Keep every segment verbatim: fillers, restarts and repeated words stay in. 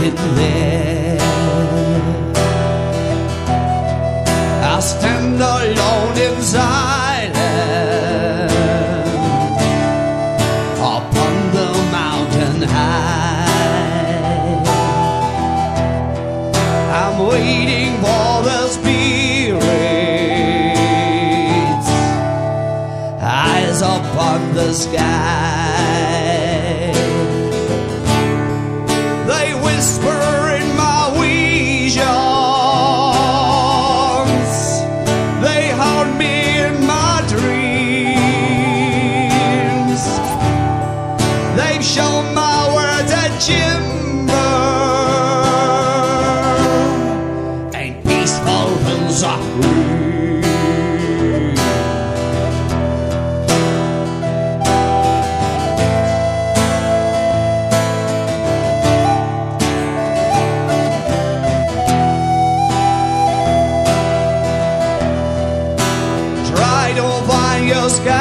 sitting there. I stand alone in silence upon the mountain high. I'm waiting for the spirits, eyes upon the sky. They whisper in my visions, they haunt me in my dreams. They've shown my words a gimmer and peaceful hills are green. Don't find your sky,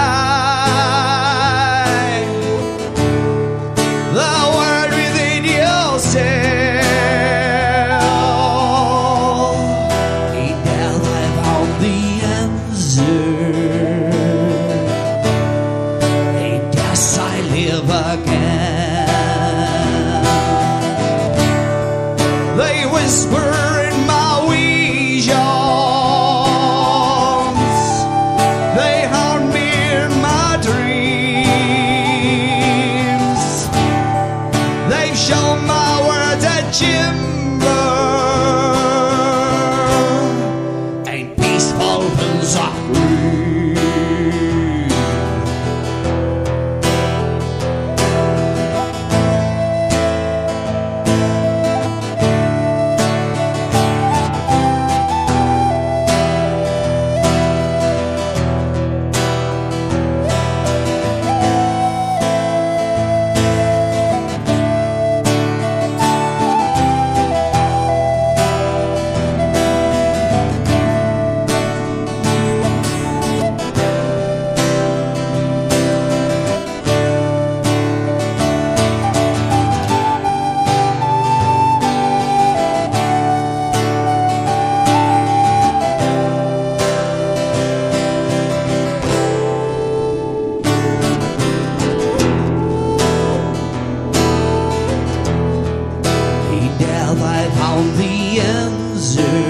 the word within yourself. In death I found the answer, in death I live again. They whisper in my vision, show my words a gimmer and peaceful hills are green. I found the answer,